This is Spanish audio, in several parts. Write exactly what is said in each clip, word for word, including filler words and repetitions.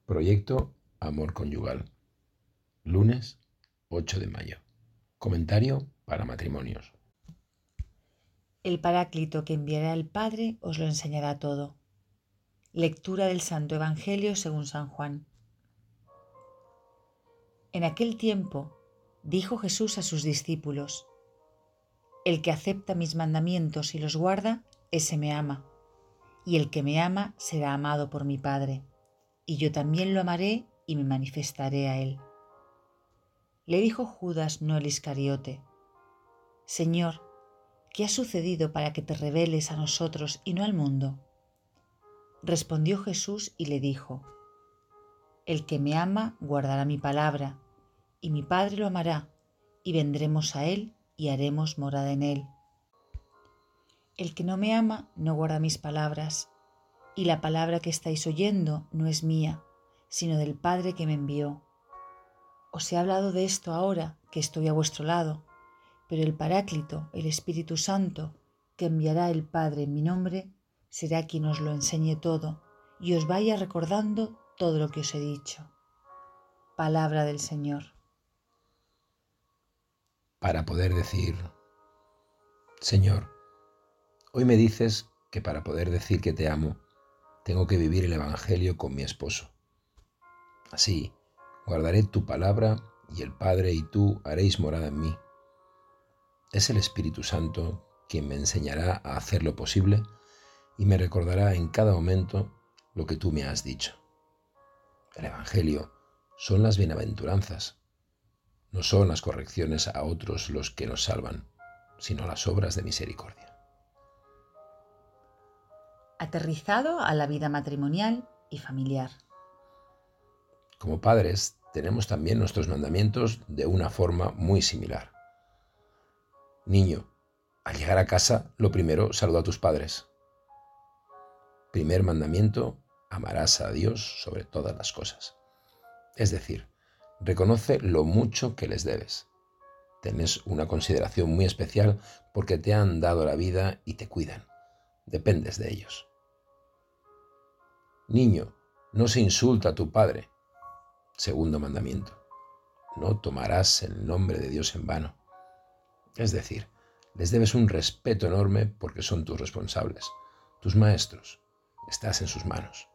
Proyecto Amor Conyugal. Lunes ocho de mayo. Comentario para matrimonios. El Paráclito que enviará el Padre os lo enseñará todo. Lectura del Santo Evangelio según San Juan. En aquel tiempo dijo Jesús a sus discípulos: El que acepta mis mandamientos y los guarda, ese me ama. Y el que me ama será amado por mi Padre, y yo también lo amaré y me manifestaré a él. Le dijo Judas, no el Iscariote: Señor, ¿qué ha sucedido para que te reveles a nosotros y no al mundo? Respondió Jesús y le dijo: El que me ama guardará mi palabra, y mi Padre lo amará, y vendremos a él y haremos morada en él. El que no me ama no guarda mis palabras, y la palabra que estáis oyendo no es mía, sino del Padre que me envió. Os he hablado de esto ahora que estoy a vuestro lado, pero el Paráclito, el Espíritu Santo, que enviará el Padre en mi nombre, será quien os lo enseñe todo y os vaya recordando todo lo que os he dicho. Palabra del Señor. Para poder decir: Señor, hoy me dices que para poder decir que te amo, tengo que vivir el Evangelio con mi esposo. Así, guardaré tu palabra y el Padre y tú haréis morada en mí. Es el Espíritu Santo quien me enseñará a hacer lo posible y me recordará en cada momento lo que tú me has dicho. El Evangelio son las bienaventuranzas. No son las correcciones a otros los que nos salvan, sino las obras de misericordia. Aterrizado a la vida matrimonial y familiar. Como padres, tenemos también nuestros mandamientos de una forma muy similar. Niño, al llegar a casa, lo primero, saluda a tus padres. Primer mandamiento: amarás a Dios sobre todas las cosas. Es decir, reconoce lo mucho que les debes. Tienes una consideración muy especial porque te han dado la vida y te cuidan. Dependes de ellos. Niño, no se insulta a tu padre. Segundo mandamiento: no tomarás el nombre de Dios en vano. Es decir, les debes un respeto enorme porque son tus responsables, tus maestros. Estás en sus manos.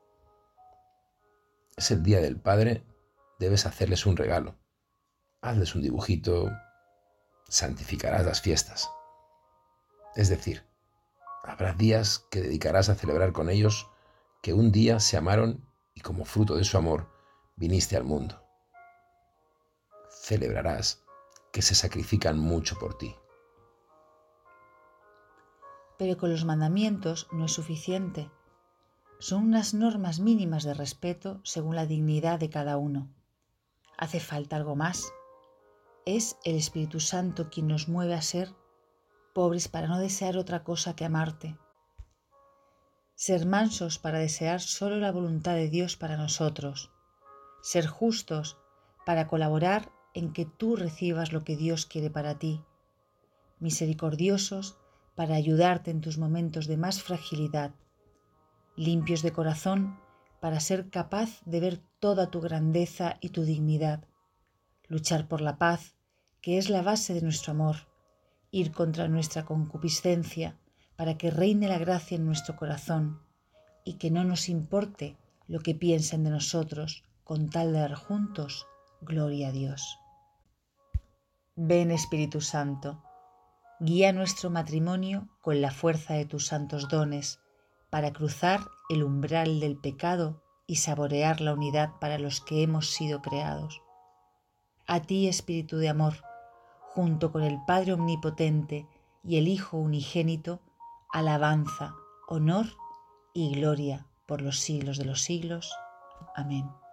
Es el día del padre, debes hacerles un regalo. Hazles un dibujito, santificarás las fiestas. Es decir, habrá días que dedicarás a celebrar con ellos que un día se amaron y como fruto de su amor viniste al mundo. Celebrarás que se sacrifican mucho por ti. Pero con los mandamientos no es suficiente. Son unas normas mínimas de respeto según la dignidad de cada uno. Hace falta algo más. Es el Espíritu Santo quien nos mueve a ser pobres para no desear otra cosa que amarte. Ser mansos para desear solo la voluntad de Dios para nosotros. Ser justos para colaborar en que tú recibas lo que Dios quiere para ti. Misericordiosos para ayudarte en tus momentos de más fragilidad. Limpios de corazón para ser capaz de ver toda tu grandeza y tu dignidad. Luchar por la paz, que es la base de nuestro amor. Ir contra nuestra concupiscencia para que reine la gracia en nuestro corazón y que no nos importe lo que piensen de nosotros, con tal de dar juntos gloria a Dios. Ven, Espíritu Santo, guía nuestro matrimonio con la fuerza de tus santos dones para cruzar el umbral del pecado y saborear la unidad para los que hemos sido creados. A ti, Espíritu de amor, junto con el Padre Omnipotente y el Hijo Unigénito, alabanza, honor y gloria por los siglos de los siglos. Amén.